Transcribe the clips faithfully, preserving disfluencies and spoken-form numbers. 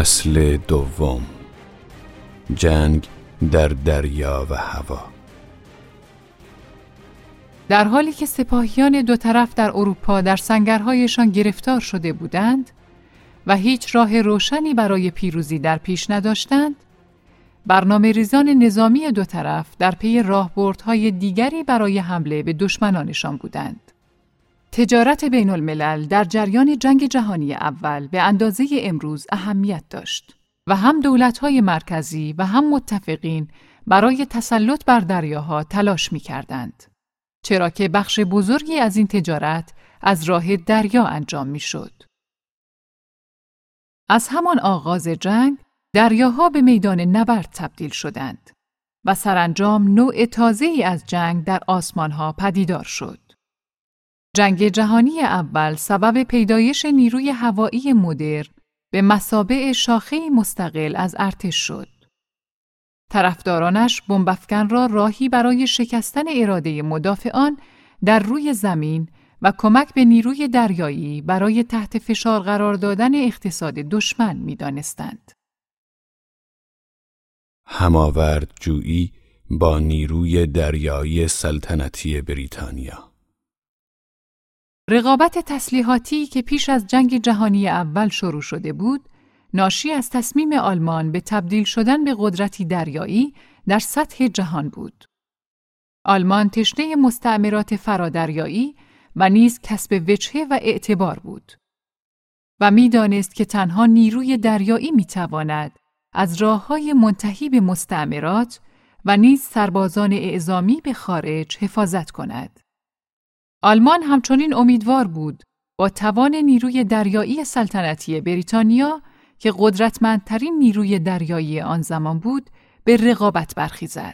فصل دوم. جنگ در دریا و هوا. در حالی که سپاهیان دو طرف در اروپا در سنگرهایشان گرفتار شده بودند و هیچ راه روشنی برای پیروزی در پیش نداشتند، برنامه ریزان نظامی دو طرف در پی راهبردهای دیگری برای حمله به دشمنانشان بودند. تجارت بین الملل در جریان جنگ جهانی اول به اندازه امروز اهمیت داشت و هم دولت‌های مرکزی و هم متفقین برای تسلط بر دریاها تلاش می‌کردند، چرا که بخش بزرگی از این تجارت از راه دریا انجام می‌شد. از همان آغاز جنگ، دریاها به میدان نبرد تبدیل شدند و سرانجام نوع تازه‌ای از جنگ در آسمان‌ها پدیدار شد. جنگ جهانی اول سبب پیدایش نیروی هوایی مدرن به مثابه شاخه‌ای مستقل از ارتش شد. طرفدارانش بمب‌افکن را راهی برای شکستن اراده مدافعان در روی زمین و کمک به نیروی دریایی برای تحت فشار قرار دادن اقتصاد دشمن می‌دانستند. هماورد جویی با نیروی دریایی سلطنتی بریتانیا. رقابت تسلیحاتی که پیش از جنگ جهانی اول شروع شده بود، ناشی از تصمیم آلمان به تبدیل شدن به قدرتی دریایی در سطح جهان بود. آلمان تشنه مستعمرات فرادریایی و نیز کسب وجهه و اعتبار بود و می‌دانست که تنها نیروی دریایی می‌تواند از راه‌های منتهی به مستعمرات و نیز سربازان اعزامی به خارج حفاظت کند. آلمان همچنین امیدوار بود با توان نیروی دریایی سلطنتی بریتانیا که قدرتمندترین نیروی دریایی آن زمان بود، به رقابت برخیزد.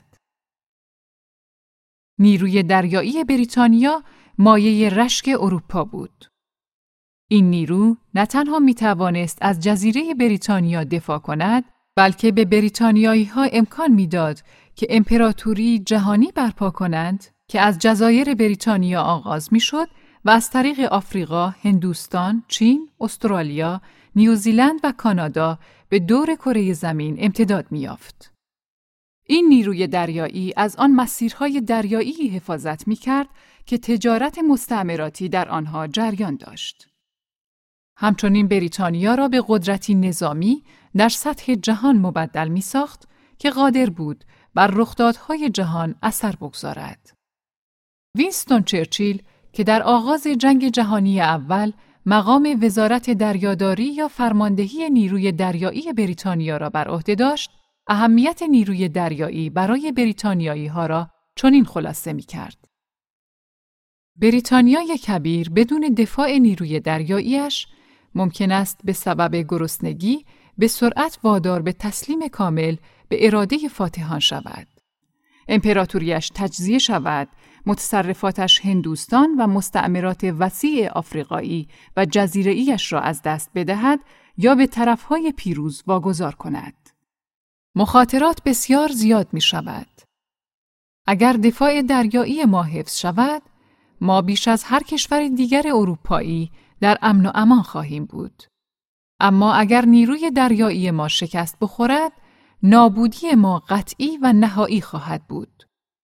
نیروی دریایی بریتانیا مایه رشک اروپا بود. این نیرو نه تنها می توانست از جزیره بریتانیا دفاع کند، بلکه به بریتانیایی‌ها امکان می‌داد که امپراتوری جهانی برپا کنند که از جزایر بریتانیا آغاز می‌شد و از طریق آفریقا، هندوستان، چین، استرالیا، نیوزیلند و کانادا به دور کره زمین امتداد می‌یافت. این نیروی دریایی از آن مسیرهای دریایی حفاظت می‌کرد که تجارت مستعمراتی در آنها جریان داشت. همچنین بریتانیا را به قدرتی نظامی در سطح جهان مبدل می‌ساخت که قادر بود بر رخدادهای جهان اثر بگذارد. وینستون چرچیل که در آغاز جنگ جهانی اول مقام وزارت دریاداری یا فرماندهی نیروی دریایی بریتانیا را بر عهده داشت، اهمیت نیروی دریایی برای بریتانیایی‌ها را چنین خلاصه می‌کرد: بریتانیای کبیر بدون دفاع نیروی دریایی‌اش ممکن است به سبب گرسنگی به سرعت وادار به تسلیم کامل به اراده فاتحان شود. امپراتوریش تجزیه شود، متصرفاتش هندوستان و مستعمرات وسیع آفریقایی و جزیره‌ایش را از دست بدهد یا به طرفهای پیروز واگذار کند. مخاطرات بسیار زیاد می شود. اگر دفاع دریایی ما حفظ شود، ما بیش از هر کشور دیگر اروپایی در امن و امان خواهیم بود. اما اگر نیروی دریایی ما شکست بخورد، نابودی ما قطعی و نهایی خواهد بود.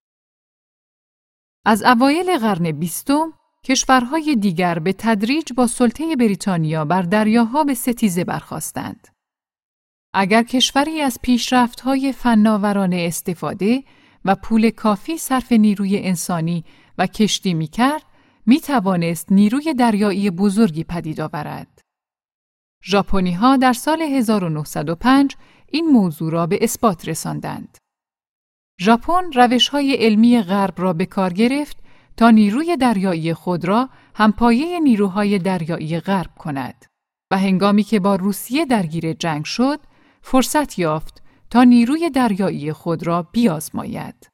از اوایل قرن بیستم، کشورهای دیگر به تدریج با سلطه بریتانیا بر دریاها به ستیزه برخاستند. اگر کشوری از پیشرفت‌های فناورانه استفاده و پول کافی صرف نیروی انسانی و کشتی می‌کرد، می‌توانست نیروی دریایی بزرگی پدید آورد. ژاپنی‌ها در سال هزار و نهصد و پنج این موضوع را به اثبات رساندند. ژاپن روش‌های علمی غرب را به کار گرفت تا نیروی دریایی خود را همپایه نیروهای دریایی غرب کند و هنگامی که با روسیه درگیر جنگ شد، فرصت یافت تا نیروی دریایی خود را بیازماید.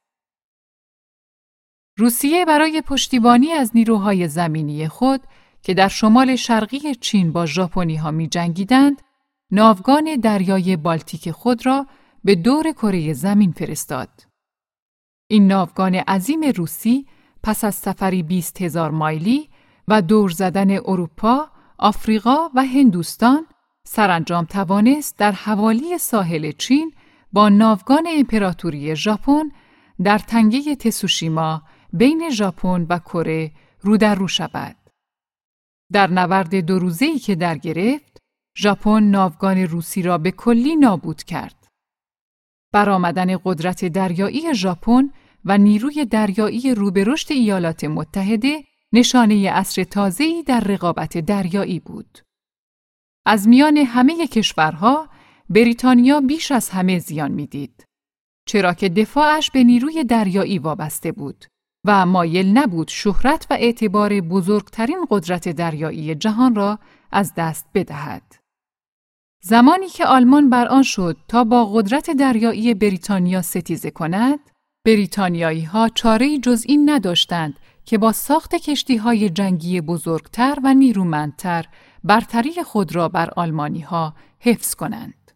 روسیه برای پشتیبانی از نیروهای زمینی خود که در شمال شرقی چین با ژاپنی‌ها می‌جنگیدند، ناوگان دریای بالتیک خود را به دور کره زمین فرستاد. این ناوگان عظیم روسی پس از سفری بیست هزار مایلی و دور زدن اروپا، آفریقا و هندوستان، سرانجام توانست در حوالی ساحل چین با ناوگان امپراتوری ژاپن در تنگه تسوشیما بین ژاپن و کره رو در رو شود. در نبرد دو روزه‌ای که در گرفت، ژاپن ناوگان روسی را به کلی نابود کرد. برآمدن قدرت دریایی ژاپن و نیروی دریایی رو به رشد ایالات متحده نشانه عصر تازه‌ای در رقابت دریایی بود. از میان همه کشورها بریتانیا بیش از همه زیان می‌دید، چرا که دفاعش به نیروی دریایی وابسته بود و مایل نبود شهرت و اعتبار بزرگترین قدرت دریایی جهان را از دست بدهد. زمانی که آلمان بر آن شد تا با قدرت دریایی بریتانیا ستیزه کند، بریتانیایی‌ها چاره‌ای جز این نداشتند که با ساخت کشتی‌های جنگی بزرگتر و نیرومندتر برتری خود را بر آلمانی‌ها حفظ کنند.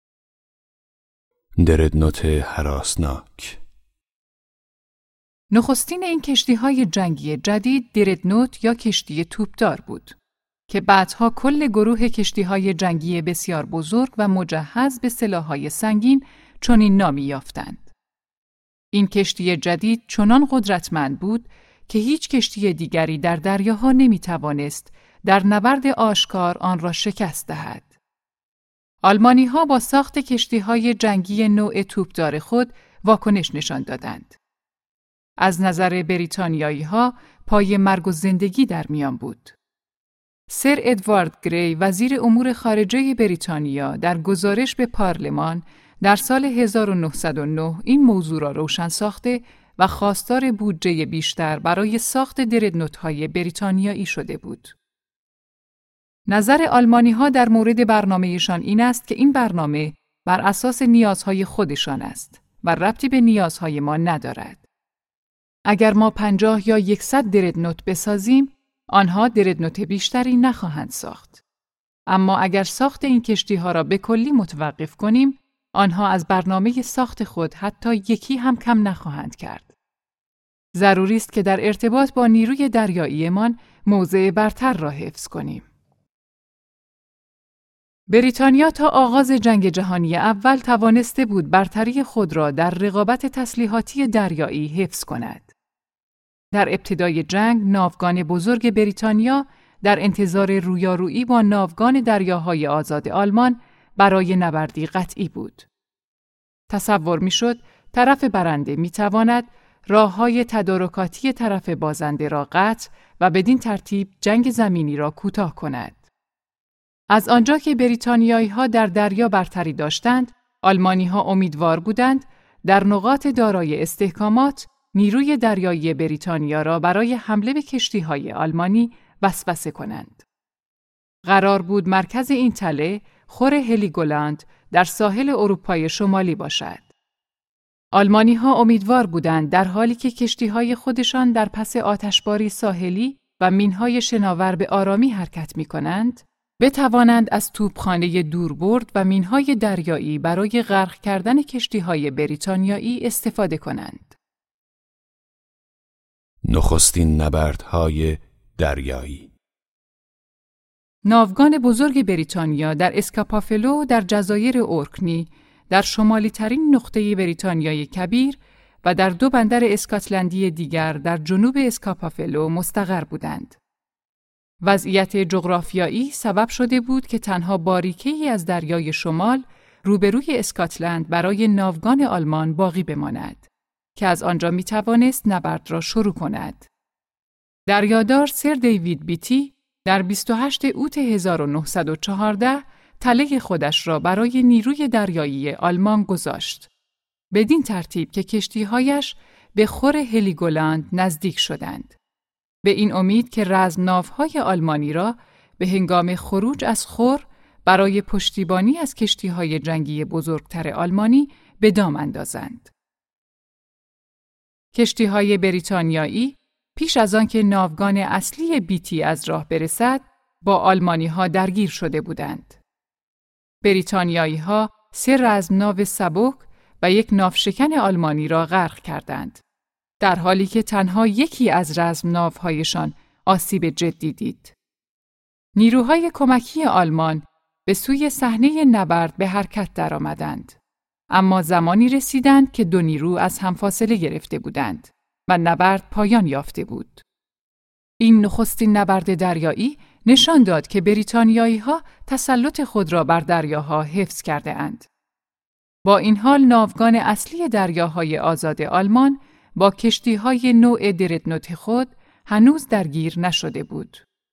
دردنوت هراسناک. نخستین این کشتی‌های جنگی جدید دردنوت یا کشتی توپدار بود که بعدها کل گروه کشتی‌های جنگی بسیار بزرگ و مجهز به سلاح‌های سنگین چنین نامی یافتند. این کشتی جدید چنان قدرتمند بود که هیچ کشتی دیگری در دریاها نمی‌توانست در نبرد آشکار آن را شکست دهد. آلمانی‌ها با ساخت کشتی‌های جنگی نوع توپدار خود واکنش نشان دادند. از نظر بریتانیایی‌ها پای مرگ و زندگی در میان بود. سر ادوارد گری وزیر امور خارجه بریتانیا در گزارش به پارلمان در سال هزار و نهصد و نه این موضوع را روشن ساخته و خواستار بودجه بیشتر برای ساخت دردنوت‌های بریتانیایی شده بود. نظر آلمانی‌ها در مورد برنامه‌شان این است که این برنامه بر اساس نیازهای خودشان است و ربطی به نیازهای ما ندارد. اگر ما پنجاه یا یکصد دردنوت بسازیم، آنها دردنوت بیشتری نخواهند ساخت. اما اگر ساخت این کشتی‌ها را به کلی متوقف کنیم، آنها از برنامه ساخت خود حتی یکی هم کم نخواهند کرد. ضروری است که در ارتباط با نیروی دریاییمان موضع برتر را حفظ کنیم. بریتانیا تا آغاز جنگ جهانی اول توانسته بود برتری خود را در رقابت تسلیحاتی دریایی حفظ کند. در ابتدای جنگ، ناوگان بزرگ بریتانیا در انتظار رویارویی با ناوگان دریاهای آزاد آلمان برای نبردی قطعی بود. تصور می‌شد طرف برنده می‌تواند راه‌های تدارکاتی طرف بازنده را قطع و بدین ترتیب جنگ زمینی را کوتاه کند. از آنجا که بریتانیایی‌ها در دریا برتری داشتند، آلمانی‌ها امیدوار بودند در نقاط دارای استحکامات نیروی دریایی بریتانیا را برای حمله به کشتی‌های آلمانی وسوسه کنند. قرار بود مرکز این تله خور هلیگولاند در ساحل اروپای شمالی باشد. آلمانی‌ها امیدوار بودند در حالی که کشتی‌های خودشان در پس آتشباری ساحلی و مین‌های شناور به آرامی حرکت می‌کنند، بتوانند از توپخانه دوربرد و مین‌های دریایی برای غرق کردن کشتی‌های بریتانیایی استفاده کنند. نخستین نبردهای دریایی. ناوگان بزرگ بریتانیا در اسکاپافلو در جزایر اورکنی در شمالی ترین نقطه بریتانیای کبیر و در دو بندر اسکاتلندی دیگر در جنوب اسکاپافلو مستقر بودند. وضعیت جغرافیایی سبب شده بود که تنها باریکه‌ای از دریای شمال روبروی اسکاتلند برای ناوگان آلمان باقی بماند که از آنجا می توانست نبرد را شروع کند. دریادار سر دیوید بیتی در بیست و هشتم اوت هزار و نهصد و چهارده تله خودش را برای نیروی دریایی آلمان گذاشت. بدین ترتیب که کشتی‌هایش به خور هلیگولاند نزدیک شدند. به این امید که رزمناوهای آلمانی را به هنگام خروج از خور برای پشتیبانی از کشتی‌های جنگی بزرگتر آلمانی به دام اندازند. کشتی‌های بریتانیایی پیش از آن که ناوگان اصلی بیتی از راه برسد، با آلمانی‌ها درگیر شده بودند. بریتانیایی‌ها سه رزمناو سبک و یک ناوشکن آلمانی را غرق کردند، در حالی که تنها یکی از رزمناوهایشان آسیب جدی دید. نیروهای کمکی آلمان به سوی صحنه نبرد به حرکت درآمدند. اما زمانی رسیدند که دو نیرو از هم فاصله گرفته بودند و نبرد پایان یافته بود. این نخستین نبرد دریایی نشان داد که بریتانیایی‌ها تسلط خود را بر دریاها حفظ کرده اند. با این حال ناوگان اصلی دریاهای آزاد آلمان با کشتی‌های نوع دردنوت خود هنوز درگیر نشده بود.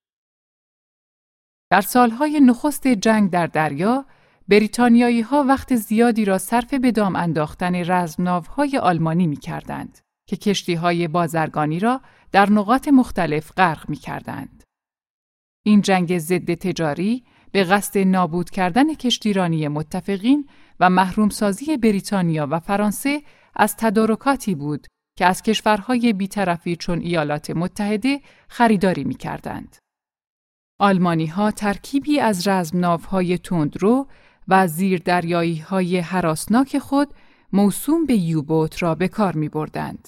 در سالهای نخست جنگ در دریا، بریتانیایی‌ها وقت زیادی را صرف به دام انداختن رزمناوهای آلمانی می‌کردند که کشتی‌های بازرگانی را در نقاط مختلف غرق می‌کردند. این جنگ ضد تجاری به قصد نابود کردن کشتیرانی متفقین و محرومسازی بریتانیا و فرانسه از تدارکاتی بود که از کشورهای بی‌طرفی چون ایالات متحده خریداری می‌کردند. آلمانی‌ها ترکیبی از رزمناوهای تندرو و زیردریایی‌های هراسناک خود موسوم به یوبوت را به کار می‌بردند.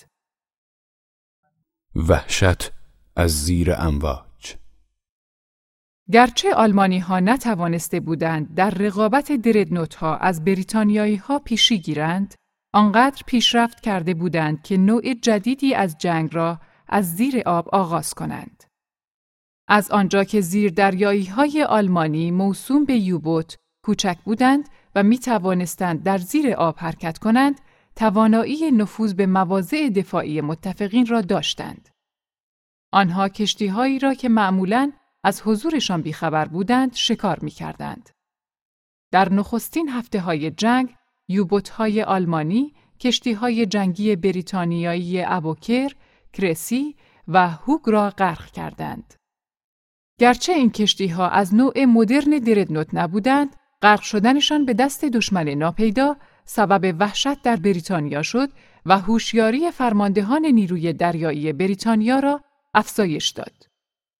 وحشت از زیر امواج. گرچه آلمانی‌ها نتوانسته بودند در رقابت دردنوت‌ها از بریتانیایی‌ها پیشی گیرند، آنقدر پیشرفت کرده بودند که نوع جدیدی از جنگ را از زیر آب آغاز کنند. از آنجا که زیردریایی‌های آلمانی موسوم به یوبوت کوچک بودند و می توانستند در زیر آب حرکت کنند، توانایی نفوذ به مواضع دفاعی متفقین را داشتند. آنها کشتی‌هایی را که معمولاً از حضورشان بیخبر بودند شکار می کردند. در نخستین هفته‌های جنگ، یوبوت‌های آلمانی کشتی‌های جنگی بریتانیایی ابوکر، کرسی و هوگ را غرق کردند. گرچه این کشتی‌ها از نوع مدرن دردنوت نبودند، غرق شدنشان به دست دشمن ناپیدا سبب وحشت در بریتانیا شد و هوشیاری فرماندهان نیروی دریایی بریتانیا را افزایش داد.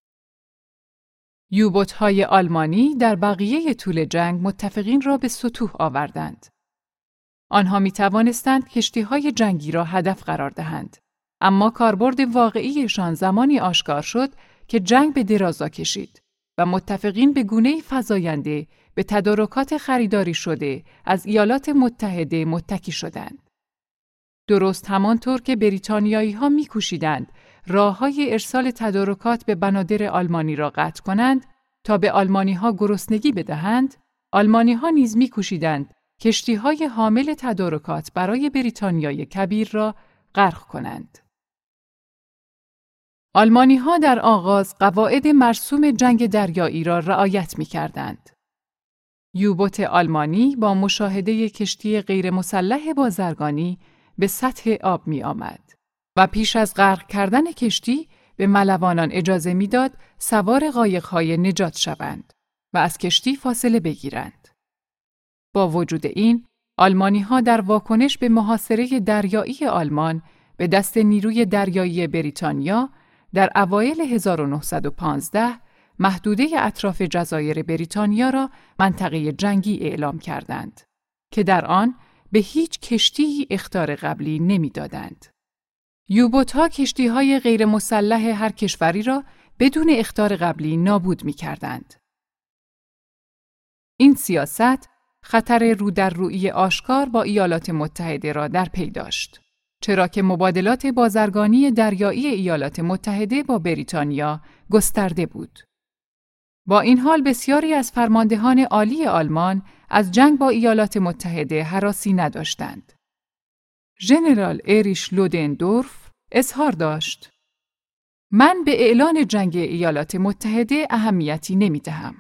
یوبوت‌های آلمانی در بقیه طول جنگ متفقین را به سطوح آوردند. آنها می توانستند کشتی‌های جنگی را هدف قرار دهند، اما کاربرد واقعیشان زمانی آشکار شد که جنگ به درازا کشید و متفقین به گونه‌ای فزاینده به تدارکات خریداری شده از ایالات متحده متکی شدند. درست همانطور که بریتانیایی‌ها می‌کوشیدند راه‌های ارسال تدارکات به بنادر آلمانی را قطع کنند تا به آلمانی‌ها گرسنگی بدهند، آلمانی‌ها نیز می‌کوشیدند کشتی‌های حامل تدارکات برای بریتانیای کبیر را غرق کنند. آلمانی‌ها در آغاز قواعد مرسوم جنگ دریایی را رعایت می‌کردند. یوبوت آلمانی با مشاهده کشتی غیر مسلح بازرگانی به سطح آب می آمد و پیش از غرق کردن کشتی به ملوانان اجازه میداد سوار قایق‌های نجات شوند و از کشتی فاصله بگیرند. با وجود این، آلمانی‌ها در واکنش به محاصره دریایی آلمان به دست نیروی دریایی بریتانیا در اوایل هزار و نهصد و پانزده محدوده اطراف جزایر بریتانیا را منطقه جنگی اعلام کردند که در آن به هیچ کشتی اخطار قبلی نمی‌دادند. یوبوت‌ها کشتی‌های غیر مسلح هر کشوری را بدون اخطار قبلی نابود می‌کردند. این سیاست خطر رو در رویی آشکار با ایالات متحده را در پی داشت، چرا که مبادلات بازرگانی دریایی ایالات متحده با بریتانیا گسترده بود. با این حال بسیاری از فرماندهان عالی آلمان از جنگ با ایالات متحده هراسی نداشتند. ژنرال اریش لودندورف اظهار داشت: من به اعلان جنگ ایالات متحده اهمیتی نمی‌دهم.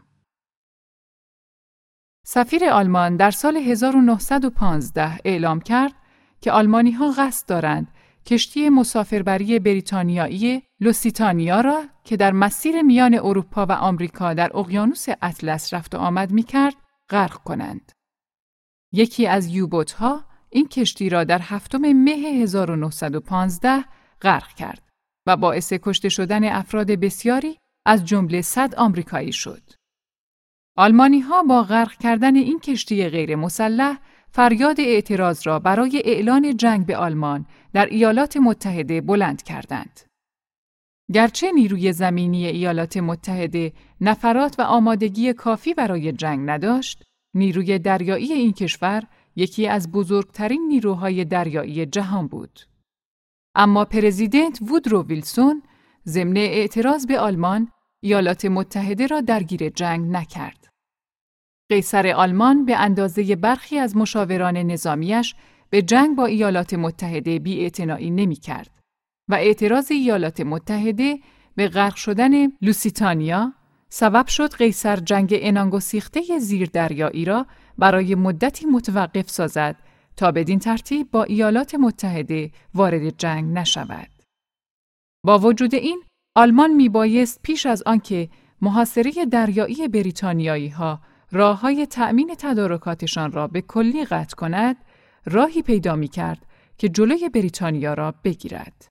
سفیر آلمان در سال هزار و نهصد و پانزده اعلام کرد که آلمانی‌ها قصد دارند کشتی مسافربری بریتانیایی لوسیتانیا را که در مسیر میان اروپا و آمریکا در اقیانوس اطلس رفت و آمد می‌کرد، غرق کنند. یکی از یوبوت‌ها این کشتی را در هفتم مه هزار و نهصد و پانزده غرق کرد و باعث کشته شدن افراد بسیاری از جمله صد آمریکایی شد. آلمانی‌ها با غرق کردن این کشتی غیر مسلح فریاد اعتراض را برای اعلان جنگ به آلمان در ایالات متحده بلند کردند. گرچه نیروی زمینی ایالات متحده نفرات و آمادگی کافی برای جنگ نداشت، نیروی دریایی این کشور یکی از بزرگترین نیروهای دریایی جهان بود. اما پرزیدنت وودرو ویلسون ضمن اعتراض به آلمان ایالات متحده را درگیر جنگ نکرد. قیصر آلمان به اندازه برخی از مشاوران نظامیش به جنگ با ایالات متحده بی‌اعتنایی نمی‌کرد و اعتراض ایالات متحده به غرق شدن لوسیتانیا سبب شد قیصر جنگ عنان‌گسیخته زیردریایی را برای مدتی متوقف سازد تا بدین ترتیب با ایالات متحده وارد جنگ نشود. با وجود این، آلمان میبایست پیش از آنکه محاصره دریایی بریتانیایی‌ها راه‌های تأمین تدارکاتشان را به کلی قطع کند، راهی پیدا می‌کرد که جلوی بریتانیا را بگیرد.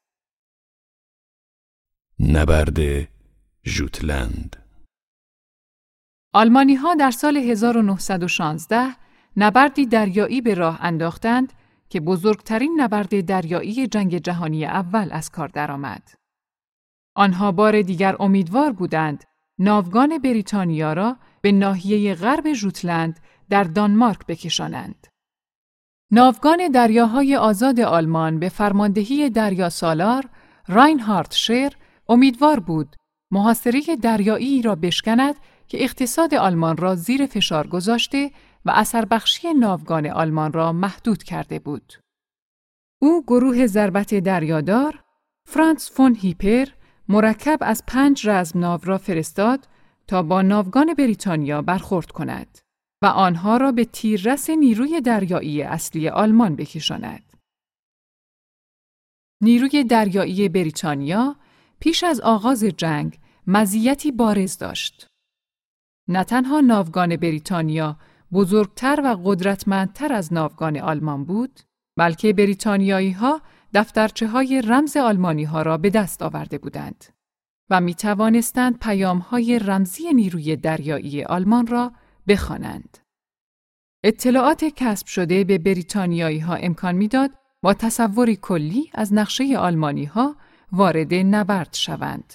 نبرد ژوتلند. آلمانی‌ها در سال هزار و نهصد و شانزده نبردی دریایی به راه انداختند که بزرگترین نبرد دریایی جنگ جهانی اول از کار درآمد. آنها بار دیگر امیدوار بودند ناوگان بریتانیا را به ناحیه غرب ژوتلند در دانمارک بکشانند. ناوگان دریاهای آزاد آلمان به فرماندهی دریا سالار راینهارد شر امیدوار بود محاصره دریایی را بشکند که اقتصاد آلمان را زیر فشار گذاشته و اثر بخشی ناوگان آلمان را محدود کرده بود. او گروه ضربت دریادار فرانتس فون هیپر مرکب از پنج رزم ناو را فرستاد تا با ناوگان بریتانیا برخورد کند و آنها را به تیررس نیروی دریایی اصلی آلمان بکشاند. نیروی دریایی بریتانیا پیش از آغاز جنگ مزیتی بارز داشت. نه تنها ناوگان بریتانیا بزرگتر و قدرتمندتر از ناوگان آلمان بود، بلکه بریتانیایی‌ها دفترچه‌های رمز آلمانی‌ها را به دست آورده بودند و می توانستند پیام‌های رمزی نیروی دریایی آلمان را بخوانند. اطلاعات کسب شده به بریتانیایی‌ها امکان می‌داد با تصوری کلی از نقشه آلمانی‌ها وارد نبرد شوند.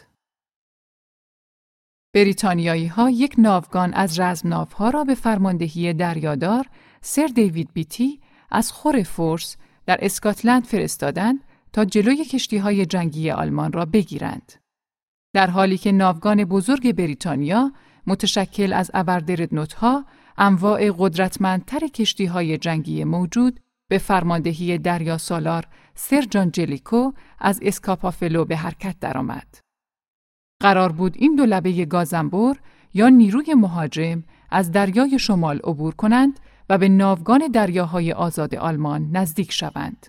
بریتانیایی‌ها یک ناوگان از رزمناوها را به فرماندهی دریادار سر دیوید بیتی از خور فورس در اسکاتلند فرستادند تا جلوی کشتی‌های جنگی آلمان را بگیرند. در حالی که ناوگان بزرگ بریتانیا متشکل از ابردردنوت‌ها، انواع قدرتمندتر کشتی‌های جنگی موجود به فرماندهی دریا سالار سر جان جلیکو از اسکاپافلو به حرکت درآمد. قرار بود این دو لبه گازنبر یا نیروی مهاجم از دریای شمال عبور کنند و به ناوگان دریاهای آزاد آلمان نزدیک شوند.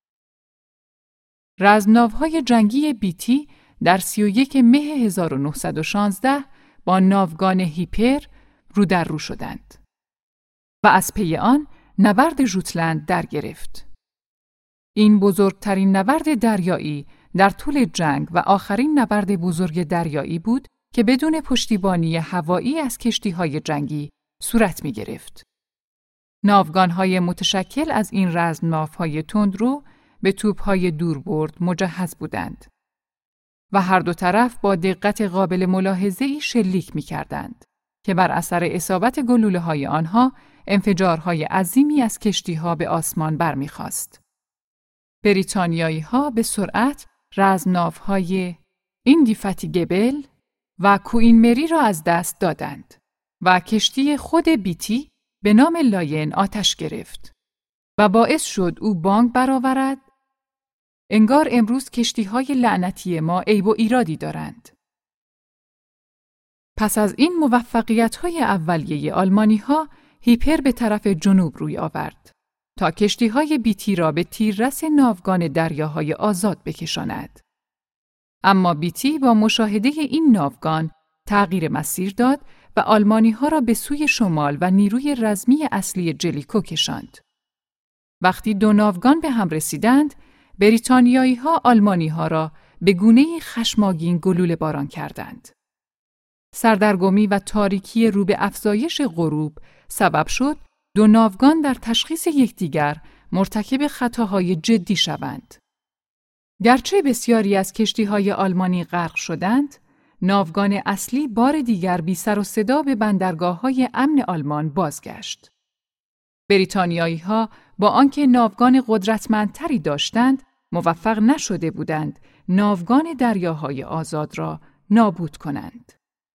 رزمناوهای جنگی بیتی در سی و یک مه هزار و نهصد و شانزده با ناوگان هیپر رو در رو شدند و از پی آن نبرد ژوتلند در گرفت. این بزرگترین نبرد دریایی در طول جنگ و آخرین نبرد بزرگ دریایی بود که بدون پشتیبانی هوایی از کشتی‌های جنگی صورت می‌گرفت. ناوگان‌های متشکل از این رزمناوهای تندرو به توپ‌های دوربرد مجهز بودند و هر دو طرف با دقت قابل ملاحظه‌ای شلیک می‌کردند که بر اثر اصابت گلوله‌های آنها انفجارهای عظیمی از کشتی‌ها به آسمان برمی‌خاست. بریتانیایی‌ها به سرعت رزمناوهای ایندیفاتیگبل و کوئین مری را از دست دادند و کشتی خود بیتی به نام لاین آتش گرفت و باعث شد او بانگ برآورد انگار امروز کشتی‌های لعنتی ما عیب و ایرادی دارند. پس از این موفقیت‌های اولیه آلمانی‌ها، هیپر به طرف جنوب روی آورد تا کشتی‌های بیتی را به تیررس ناوگان دریاهای آزاد بکشاند. اما بیتی با مشاهده این ناوگان تغییر مسیر داد و آلمانی‌ها را به سوی شمال و نیروی رزمی اصلی جلیکو کشاند. وقتی دو ناوگان به هم رسیدند، بریتانیایی‌ها آلمانی‌ها را به گونه‌ای خشمگین گلوله باران کردند. سردرگمی و تاریکی رو به افزایش غروب سبب شد دو ناوگان در تشخیص یکدیگر مرتکب خطاهای جدی شوند. گرچه بسیاری از کشتی‌های آلمانی غرق شدند، ناوگان اصلی بار دیگر بی سر و صدا به بندرگاه‌های امن آلمان بازگشت. بریتانیایی‌ها با آنکه ناوگان قدرتمندتری داشتند، موفق نشده بودند ناوگان دریاهای آزاد را نابود کنند.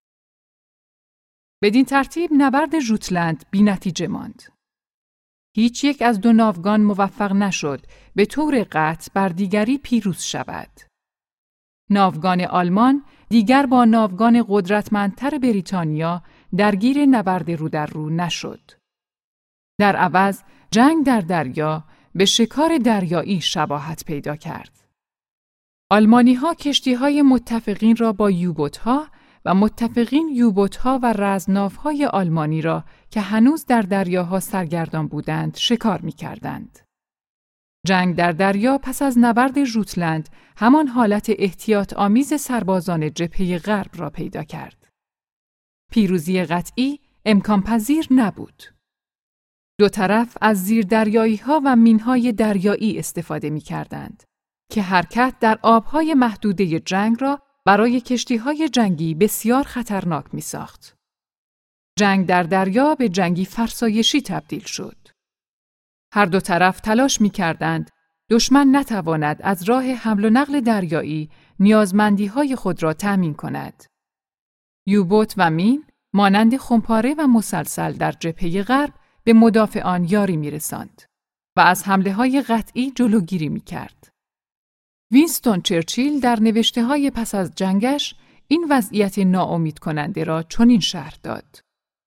بدین ترتیب نبرد ژوتلند بی‌نتیجه ماند. هیچ یک از دو ناوگان موفق نشد به طور قطع بر دیگری پیروز شود. ناوگان آلمان دیگر با ناوگان قدرتمندتر بریتانیا درگیر نبرد رو در رو نشد. در عوض جنگ در دریا به شکار دریایی شباهت پیدا کرد. آلمانی‌ها کشتی‌های متفقین را با یوبوت‌ها و متفقین یوبوت‌ها و رزمناوهای آلمانی را که هنوز در دریاها سرگردان بودند شکار می‌کردند. جنگ در دریا پس از نبرد ژوتلند همان حالت احتیاط آمیز سربازان جبهه غرب را پیدا کرد. پیروزی قطعی امکان پذیر نبود. دو طرف از زیردریایی‌ها و مین‌های دریایی استفاده می‌کردند که حرکت در آب‌های محدوده جنگ را برای کشتی‌های جنگی بسیار خطرناک می‌ساخت. جنگ در دریا به جنگی فرسایشی تبدیل شد. هر دو طرف تلاش می‌کردند دشمن نتواند از راه حمل و نقل دریایی نیازمندی‌های خود را تأمین کند. یوبوت و مین مانند خمپاره و مسلسل در جبهه غرب به مدافعان یاری می‌رساند و از حمله‌های قطعی جلوگیری می‌کرد. وینستون چرچیل در نوشته‌های پس از جنگش این وضعیت ناامید کننده را چنین شرح داد: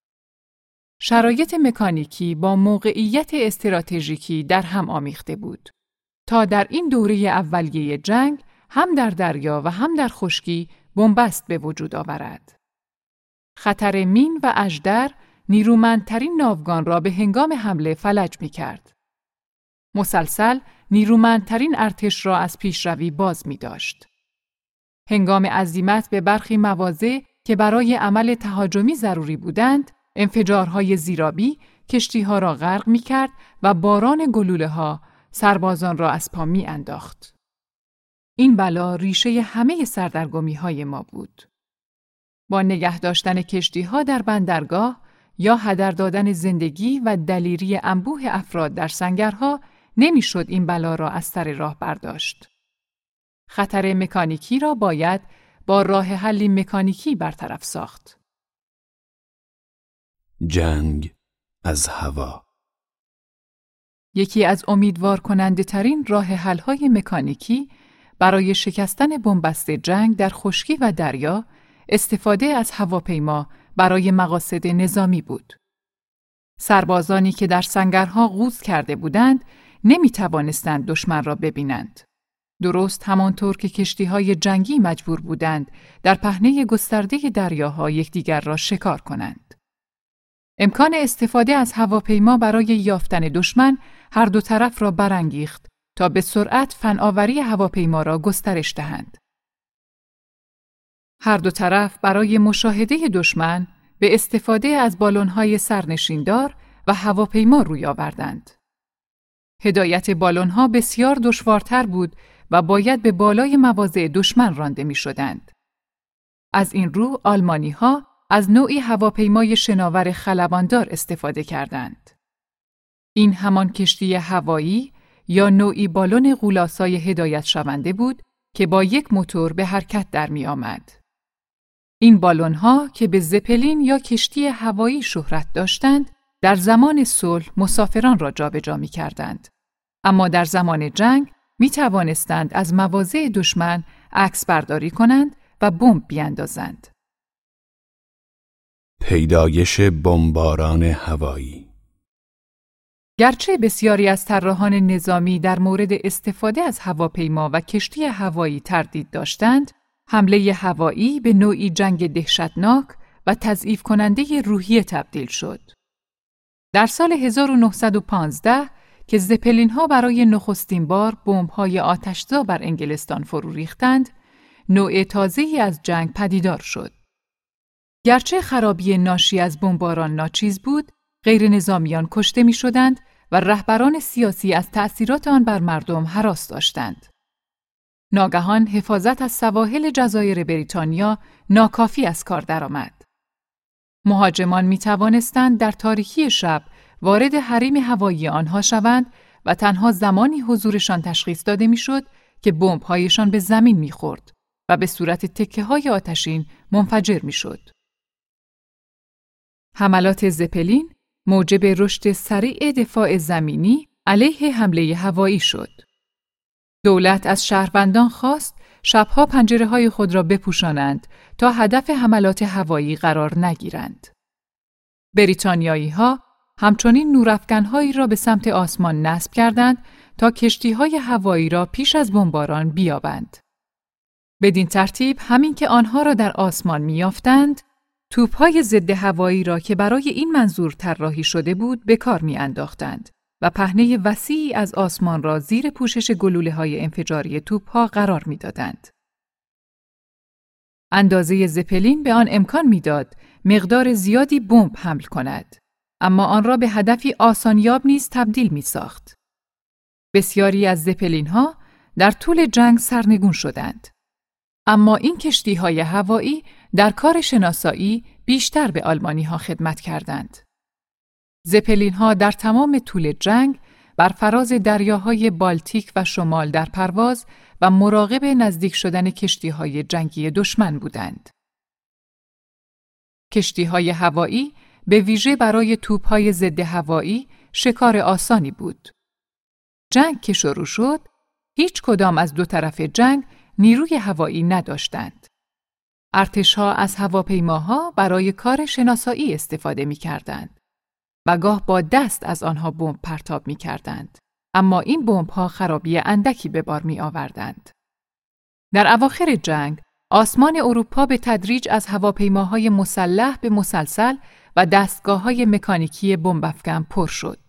شرایط مکانیکی با موقعیت استراتژیکی در هم آمیخته بود تا در این دوره اولیه جنگ هم در دریا و هم در خشکی بنبست به وجود آورد. خطر مین و اژدر نیرومندترین ناوگان را به هنگام حمله فلج می کرد. مسلسل نیرومندترین ارتش را از پیشروی باز می داشت. هنگام عزیمت به برخی مواضع که برای عمل تهاجمی ضروری بودند، انفجارهای زیرابی کشتی‌ها را غرق می کرد و باران گلوله‌ها سربازان را از پا می انداخت. این بلا ریشه همه سردرگمی‌های ما بود. با نگه داشتن کشتی‌ها در بندرگاه یا هدر دادن زندگی و دلیری انبوه افراد در سنگرها نمی‌شد این بلا را از سر راه برداشت. خطر مکانیکی را باید با راه حلی مکانیکی برطرف ساخت. جنگ از هوا. یکی از امیدوار کننده ترین راه حل‌های مکانیکی برای شکستن بنبست جنگ در خشکی و دریا استفاده از هواپیما برای مقاصد نظامی بود. سربازانی که در سنگرها غوص کرده بودند نمی توانستند دشمن را ببینند. درست همانطور که کشتی‌های جنگی مجبور بودند در پهنه گسترده دریاها یکدیگر را شکار کنند. امکان استفاده از هواپیما برای یافتن دشمن هر دو طرف را برانگیخت تا به سرعت فناوری هواپیما را گسترش دهند. هر دو طرف برای مشاهده دشمن به استفاده از بالون‌های سرنشیندار و هواپیما روی آوردند. هدایت بالون‌ها بسیار دشوارتر بود و باید به بالای مواضع دشمن رانده می‌شدند. از این رو آلمانی‌ها از نوعی هواپیمای شناور خلباندار استفاده کردند. این همان کشتی هوایی یا نوعی بالون غولاسای هدایت شونده بود که با یک موتور به حرکت در می آمد. این بالون‌ها که به زپلین یا کشتی هوایی شهرت داشتند، در زمان صلح مسافران را جابجا می کردند. اما در زمان جنگ می توانستند از مواضع دشمن عکس برداری کنند و بمب بیاندازند. پیدایش بمباران هوایی. گرچه بسیاری از طراحان نظامی در مورد استفاده از هواپیما و کشتی هوایی تردید داشتند، حمله هوایی به نوعی جنگ دهشتناک و تضعیف کننده روحیه تبدیل شد. در سال هزار و نهصد و پانزده که زپلین‌ها برای نخستین بار بمب‌های آتش‌زا بر انگلستان فرو ریختند، نوع تازه‌ای از جنگ پدیدار شد. گرچه خرابی ناشی از بمباران ناچیز بود، غیر نظامیان کشته می شدند و رهبران سیاسی از تأثیرات آن بر مردم هراس داشتند. ناگهان حفاظت از سواحل جزایر بریتانیا ناکافی از کار درآمد. مهاجمان می توانستند در تاریکی شب وارد حریم هوایی آنها شوند و تنها زمانی حضورشان تشخیص داده می شد که بمب‌هایشان به زمین می خورد و به صورت تکه‌های آتشین منفجر می شد. حملات زپلین موجب رشد سریع دفاع زمینی علیه حمله هوایی شد. دولت از شهروندان خواست شبها پنجره‌های خود را بپوشانند تا هدف حملات هوایی قرار نگیرند. بریتانیایی‌ها همچنین نورافکن‌هایی را به سمت آسمان نصب کردند تا کشتی‌های هوایی را پیش از بمباران بیابند. بدین ترتیب همین که آنها را در آسمان می‌یافتند، توپ‌های ضد هوایی را که برای این منظور طراحی شده بود به کار می‌انداختند و پهنه وسیعی از آسمان را زیر پوشش گلوله‌های انفجاری توپ‌ها قرار می‌دادند. اندازه زپلین به آن امکان می‌داد مقدار زیادی بمب حمل کند، اما آن را به هدفی آسانیاب نیز تبدیل می‌ساخت. بسیاری از زپلین‌ها در طول جنگ سرنگون شدند. اما این کشتی‌های هوایی در کار شناسایی بیشتر به آلمانی‌ها خدمت کردند. زپلین‌ها در تمام طول جنگ بر فراز دریاهای بالتیک و شمال در پرواز و مراقب نزدیک شدن کشتی‌های جنگی دشمن بودند. کشتی‌های هوایی به ویژه برای توپ‌های ضد هوایی شکار آسانی بود. جنگ که شروع شد، هیچ کدام از دو طرف جنگ نیروی هوایی نداشتند. ارتش‌ها از هواپیماها برای کار شناسایی استفاده می‌کردند و گاه با دست از آنها بمب پرتاب می‌کردند، اما این بمب‌ها خرابی اندکی به بار می‌آوردند. در اواخر جنگ، آسمان اروپا به تدریج از هواپیماهای مسلح به مسلسل و دستگاه‌های مکانیکی بمب‌افکن پر شد.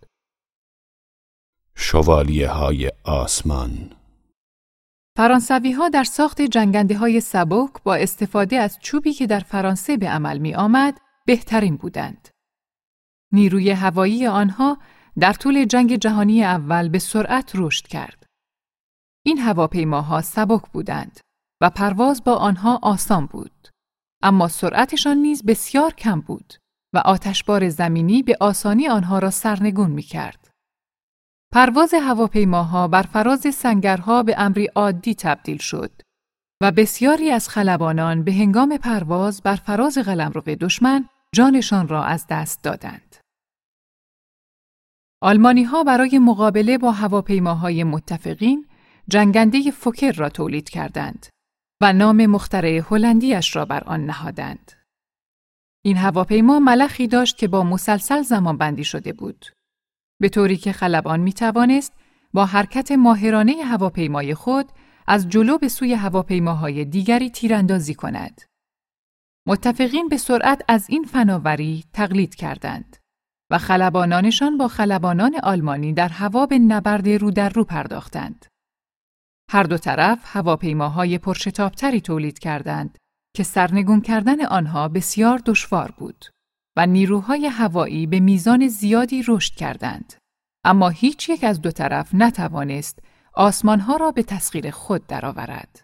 شوالیه‌های آسمان. فرانسوی‌ها در ساخت جنگنده‌های سبک با استفاده از چوبی که در فرانسه به عمل می آمد بهترین بودند. نیروی هوایی آنها در طول جنگ جهانی اول به سرعت رشد کرد. این هواپیماها سبک بودند و پرواز با آنها آسان بود، اما سرعتشان نیز بسیار کم بود و آتشبار زمینی به آسانی آنها را سرنگون می کرد. پرواز هواپیماها بر فراز سنگرها به امری عادی تبدیل شد و بسیاری از خلبانان به هنگام پرواز بر فراز قلمرو دشمن جانشان را از دست دادند. آلمانی‌ها برای مقابله با هواپیماهای متفقین جنگنده فوکر را تولید کردند و نام مخترع هلندی‌اش را بر آن نهادند. این هواپیما ملخی داشت که با مسلسل زمانبندی شده بود، به طوری که خلبان می توانست با حرکت ماهرانه هواپیمای خود از جلو به سوی هواپیماهای دیگری تیراندازی کند. متفقین به سرعت از این فناوری تقلید کردند و خلبانانشان با خلبانان آلمانی در هوا به نبرد رو در رو پرداختند. هر دو طرف هواپیماهای پرشتابتری تولید کردند که سرنگون کردن آنها بسیار دشوار بود و نیروهای هوایی به میزان زیادی رشد کردند، اما هیچ یک از دو طرف نتوانست آسمانها را به تسخیر خود درآورد.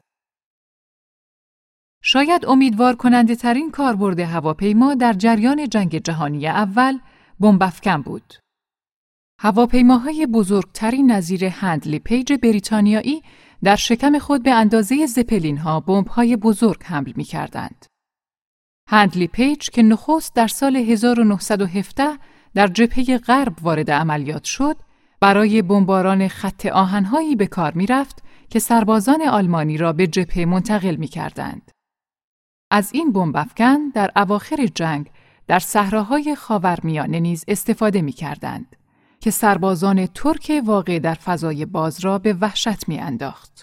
شاید امیدوار کننده ترین کاربرد هواپیما در جریان جنگ جهانی اول بمب‌افکن بود. هواپیماهای بزرگتری نظیر هندلی پیج بریتانیایی در شکم خود به اندازه زپلین‌ها بمب‌های بزرگ حمل می‌کردند. هندلی پیج که نخست در سال هزار و نهصد و هفده در جبهه غرب وارد عملیات شد، برای بمباران خط آهن‌هایی به کار می‌رفت که سربازان آلمانی را به جبهه منتقل می‌کردند. از این بمب‌افکن در اواخر جنگ در صحراهای خاورمیانه نیز استفاده می‌کردند که سربازان ترک واقع در فضای باز را به وحشت می‌انداخت.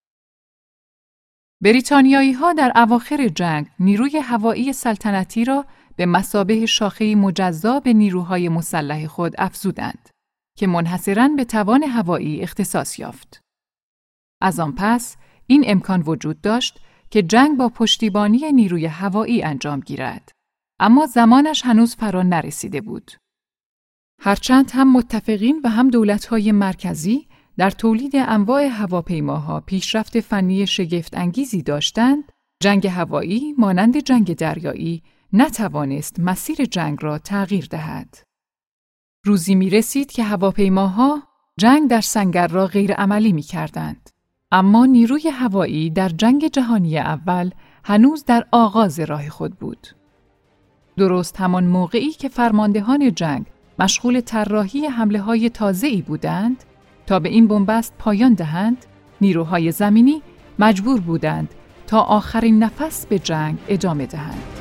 بریتانیایی‌ها در اواخر جنگ نیروی هوایی سلطنتی را به مثابه شاخه‌ای مجزا به نیروهای مسلح خود افزودند که منحصراً به توان هوایی اختصاص یافت. از آن پس این امکان وجود داشت که جنگ با پشتیبانی نیروی هوایی انجام گیرد، اما زمانش هنوز فرا نرسیده بود. هرچند هم متفقین و هم دولت‌های مرکزی در تولید انواع هواپیماها پیشرفت فنی شگفت انگیزی داشتند، جنگ هوایی مانند جنگ دریایی نتوانست مسیر جنگ را تغییر دهد. روزی می رسید که هواپیماها جنگ در سنگر را غیر عملی می کردند. اما نیروی هوایی در جنگ جهانی اول هنوز در آغاز راه خود بود. درست همان موقعی که فرماندهان جنگ مشغول طراحی حمله‌های تازه‌ای بودند تا به این بنبست پایان دهند، نیروهای زمینی مجبور بودند تا آخرین نفس به جنگ ادامه دهند.